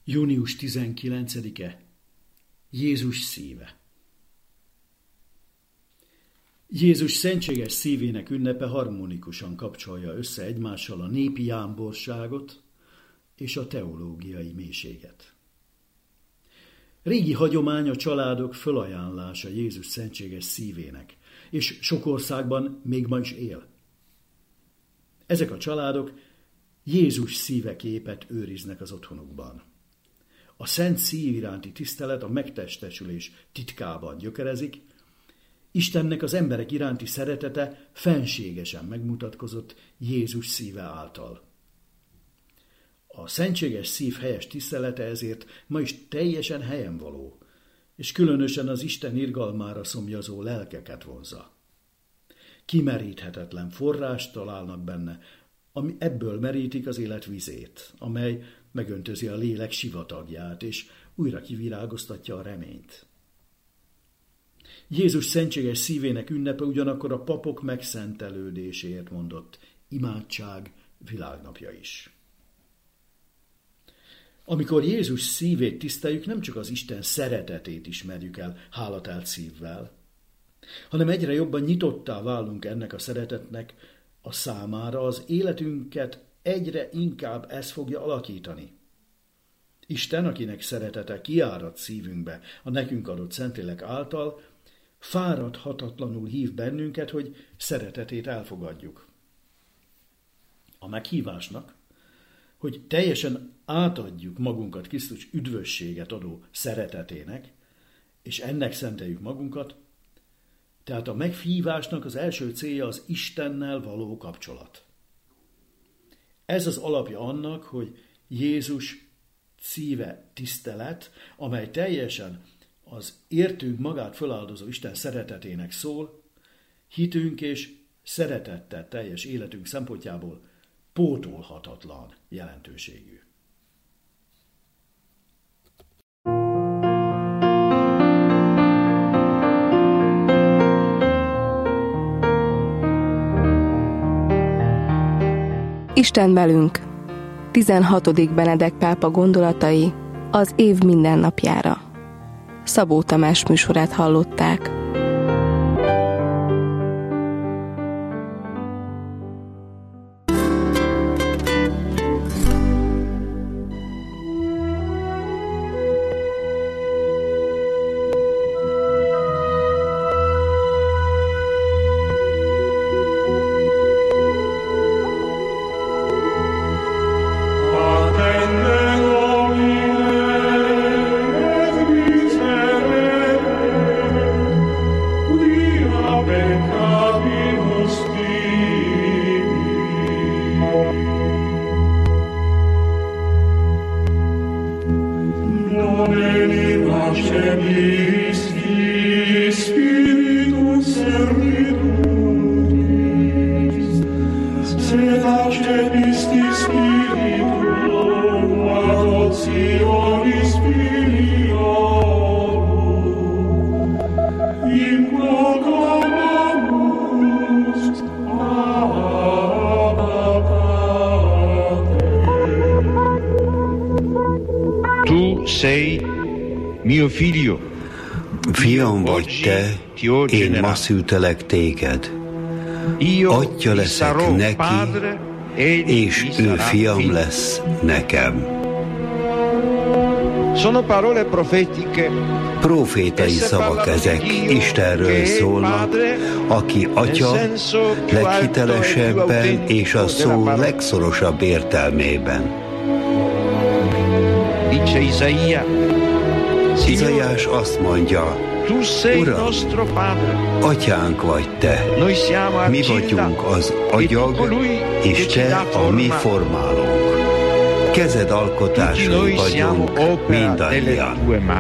Június 19-e. Jézus szíve. Jézus szentséges szívének ünnepe harmonikusan kapcsolja össze egymással a népi jámborságot és a teológiai mélységet. Régi hagyomány a családok fölajánlása Jézus szentséges szívének, és sok országban még ma is él. Ezek a családok Jézus szíveképet őriznek az otthonukban. A szent szív iránti tisztelet a megtestesülés titkában gyökerezik, Istennek az emberek iránti szeretete fenségesen megmutatkozott Jézus szíve által. A szentséges szív helyes tisztelete ezért ma is teljesen helyenvaló, és különösen az Isten irgalmára szomjazó lelkeket vonzza. Kimeríthetetlen forrást találnak benne, ami ebből merítik az élet vizét, amely megöntözi a lélek sivatagját, és újra kivirágoztatja a reményt. Jézus szentséges szívének ünnepe ugyanakkor a papok megszentelődéséért mondott imádság világnapja is. Amikor Jézus szívét tiszteljük, nem csak az Isten szeretetét ismerjük el hálatált szívvel, hanem egyre jobban nyitottá válunk ennek a szeretetnek a számára, az életünket egyre inkább ez fogja alakítani. Isten, akinek szeretete kiárad szívünkbe a nekünk adott Szentlélek által, fáradhatatlanul hív bennünket, hogy szeretetét elfogadjuk. A meghívásnak, hogy teljesen átadjuk magunkat Krisztus üdvösséget adó szeretetének, és ennek szenteljük magunkat, tehát a meghívásnak az első célja az Istennel való kapcsolat. Ez az alapja annak, hogy Jézus szíve tisztelet, amely teljesen az értünk magát föláldozó Isten szeretetének szól, hitünk és szeretettel teljes életünk szempontjából pótolhatatlan jelentőségű. Isten velünk. 16. Benedek pápa gondolatai az év mindennapjára. Szabó Tamás műsorát hallották. Fiam vagy te, én ma szültelek téged. Atya leszek neki, és ő fiam lesz nekem. Profétai szavak ezek, Istenről szólnak, aki Atya leghitelesebben és a szó legszorosabb értelmében. Izaiás azt mondja, Uram, Atyánk vagy te, mi vagyunk az agyag, és te a mi formálónk. Kezed alkotásai vagyunk mindannyian.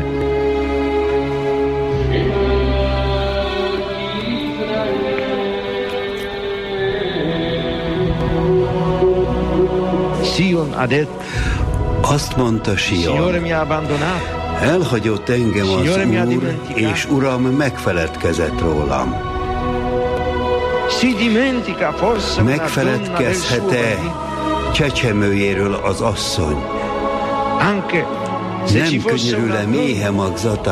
Azt mondta Sion, elhagyott engem az Úr, és Uram megfeledkezett rólam. Megfeledkezhet-e csecsemőjéről az asszony, Nem könyörül-e méhe magzata?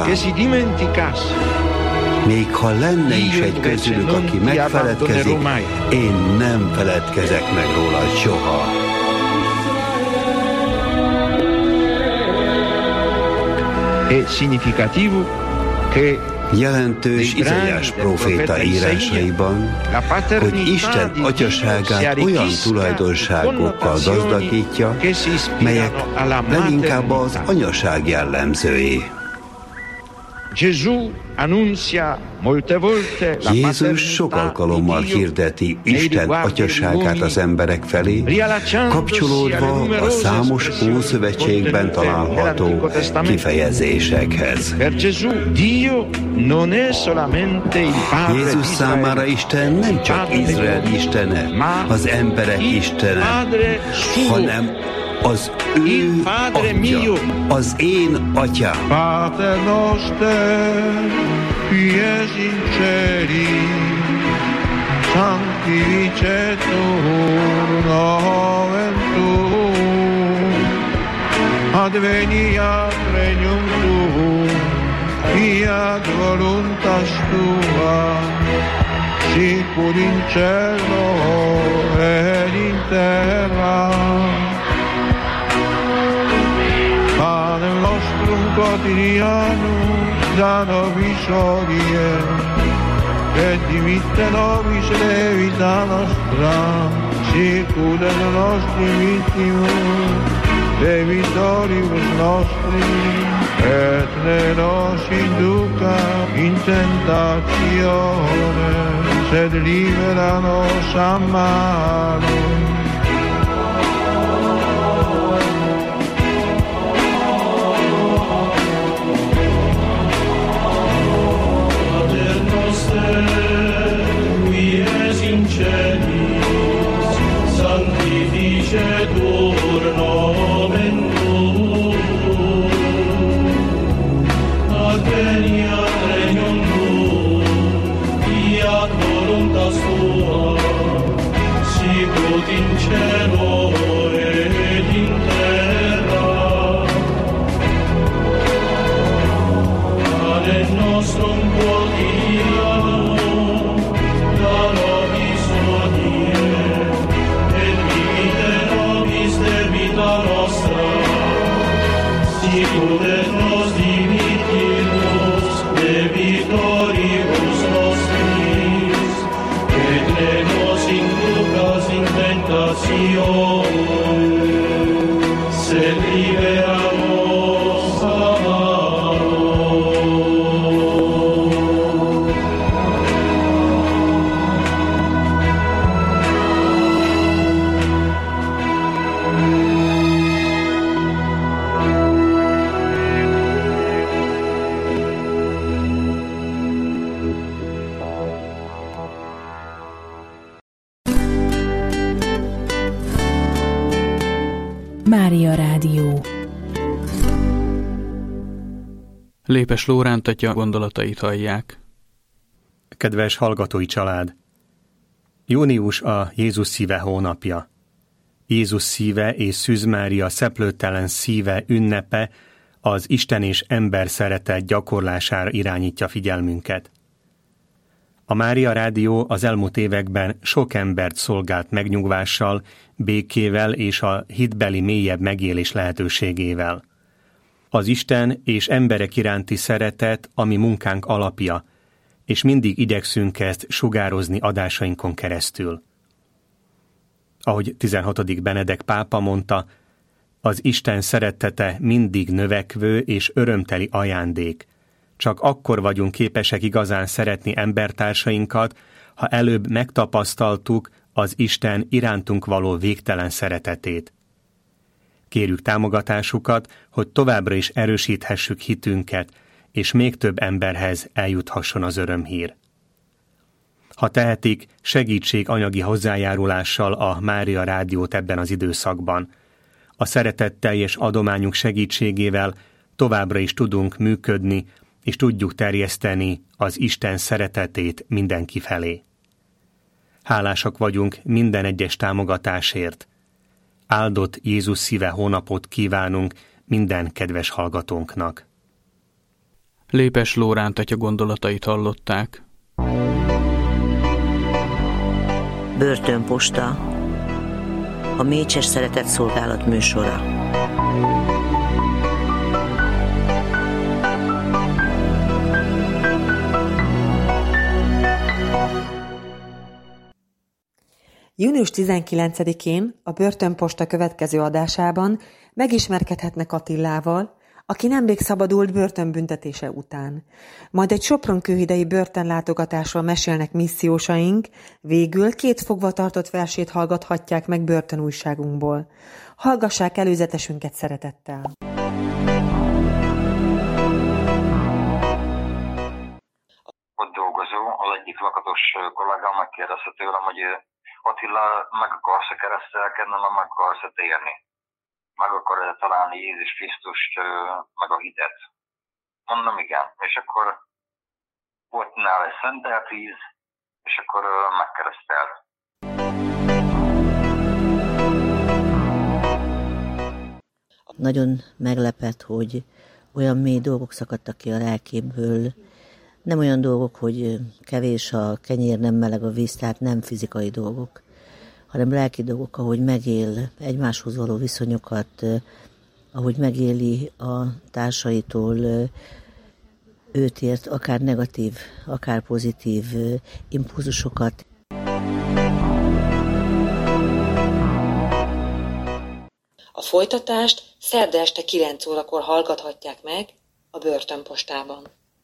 Még ha lenne is egy közülük, aki megfeledkezik, én nem feledkezek meg róla soha. Jelentős Izaiás próféta írásaiban, hogy Isten atyaságát olyan tulajdonságokkal gazdagítja, melyek leginkább az anyaság jellemzői. Jézus sok alkalommal hirdeti Isten atyaságát az emberek felé, kapcsolódva a számos Ószövetségben található kifejezésekhez. Jézus számára Isten nem csak Izrael istene, az emberek istene, hanem az ő atya, az én atyám. Pater noster, qui es in celi, sanctificetur nomen tuum, adveniat regnum tuum, fiat voluntas tua, sicur in cielo et in terra. Panem nostrum quotidianum da nobis hodie, et dimitte nobis levita nostra, sicur et nostri vittimus, debitoribus nostri, et ne nos induca in tentatione, sed libera nos a malo. Sanctificetur nomen tuum, adveniat regnum tuum, fiat voluntas tua, sicut in cielo et in terra. Panem nostrum quotidianum da nobis hodie, debita nostra, sicur et nos dimittimus debitoribus nostris, et ne nos inducas in tentatione, sed libera nos a malo. Mária Rádió. Lépes Lóránt atya gondolatait hallják. Kedves hallgatói család! Június a Jézus szíve hónapja. Jézus szíve és Szűz Mária szeplőtelen szíve ünnepe az Isten és ember szeretet gyakorlására irányítja figyelmünket. A Mária Rádió az elmúlt években sok embert szolgált megnyugvással, békével és a hitbeli mélyebb megélés lehetőségével. Az Isten és emberek iránti szeretet a mi munkánk alapja, és mindig igyekszünk ezt sugározni adásainkon keresztül. Ahogy 16. Benedek pápa mondta, az Isten szeretete mindig növekvő és örömteli ajándék. Csak akkor vagyunk képesek igazán szeretni embertársainkat, ha előbb megtapasztaltuk az Isten irántunk való végtelen szeretetét. Kérjük támogatásukat, hogy továbbra is erősíthessük hitünket, és még több emberhez eljuthasson az örömhír. Ha tehetik, segítség anyagi hozzájárulással a Mária Rádiót ebben az időszakban. A szeretetteljes adományunk segítségével továbbra is tudunk működni, és tudjuk terjeszteni az Isten szeretetét mindenki felé. Hálásak vagyunk minden egyes támogatásért. Áldott Jézus szíve hónapot kívánunk minden kedves hallgatónknak. Lépes Lóránt atya gondolatait hallották. Börtönposta, a Mécses Szeretett Szolgálat műsora. Június 19-én a Börtönposta következő adásában megismerkedhetnek Attilával, aki nemrég szabadult börtönbüntetése után. Majd egy Sopron-kőhidai börtönlátogatásról mesélnek missziósaink, végül 2 fogvatartott versét hallgathatják meg börtönújságunkból. Hallgassák előzetesünket szeretettel! Ott dolgozó, az egyik lakatos kollégám megkérdezte tőlem, hogy Attila, meg akarsz-e keresztelkedni, meg akarsz-e térni? Meg akarod találni Jézus Krisztust, meg a hitet? Mondom, igen. És akkor volt nála egy szenteltvíz, és akkor megkeresztelt. Nagyon meglepett, hogy olyan mély dolgok szakadtak ki a lelkéből. Nem olyan dolgok, hogy kevés a kenyér, nem meleg a víz, tehát nem fizikai dolgok, hanem lelki dolgok, ahogy megél egymáshoz való viszonyokat, ahogy megéli a társaitól őt ért, akár negatív, akár pozitív impulzusokat. A folytatást szerda este 9 órakor hallgathatják meg a Börtönpostában.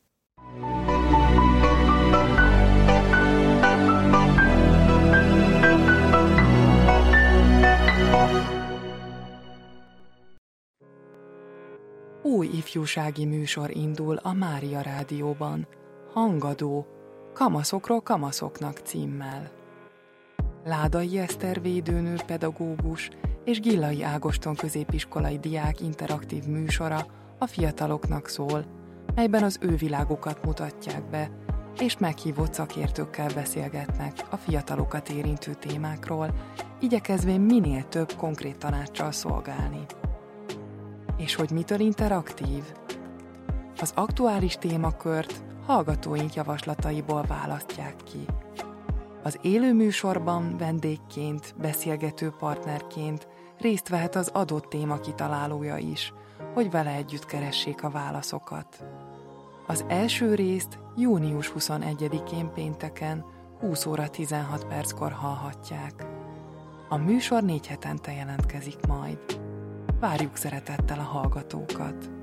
Új ifjúsági műsor indul a Mária Rádióban, Hangadó, Kamaszokról kamaszoknak címmel. Ládai Eszter védőnő pedagógus és Gillai Ágoston középiskolai diák interaktív műsora a fiataloknak szól, melyben az ő világukat mutatják be, és meghívott szakértőkkel beszélgetnek a fiatalokat érintő témákról, igyekezvén minél több konkrét tanáccsal szolgálni. És hogy mitől interaktív? Az aktuális témakört hallgatóink javaslataiból választják ki. Az élő műsorban vendégként, beszélgető partnerként részt vehet az adott téma kitalálója is, hogy vele együtt keressék a válaszokat. Az első részt június 21-én pénteken 20 óra 16 perckor hallhatják. A műsor 4 hetente jelentkezik majd. Várjuk szeretettel a hallgatókat!